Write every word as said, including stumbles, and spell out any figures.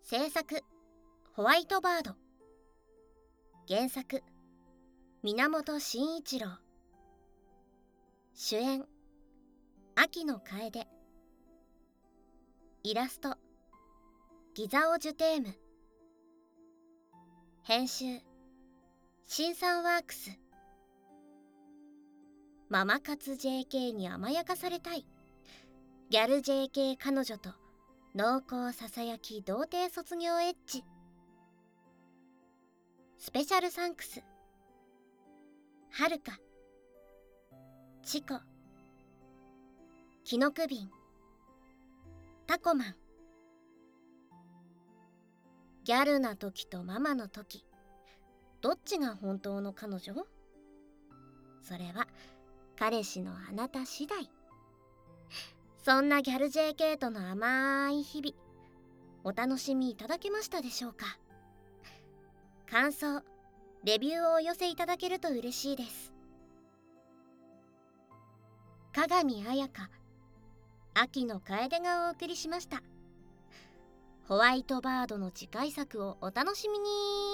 制作ホワイトバード、原作源真一郎、主演秋野楓、イラストギザオ・ジュテーム、編集新さんワークス。ママ活 ジェーケー に甘やかされたいギャル ジェーケー 彼女と濃厚ささやき童貞卒業エッジ。スペシャルサンクスはるか、チコ、キノクビン、タコマン。ギャルな時とママの時、どっちが本当の彼女？それは彼氏のあなた次第。そんなギャル ジェーケー との甘い日々、お楽しみいただけましたでしょうか。感想、レビューをお寄せいただけると嬉しいです。鏡彩香、秋野楓がお送りしました。ホワイトバードの次回作をお楽しみに。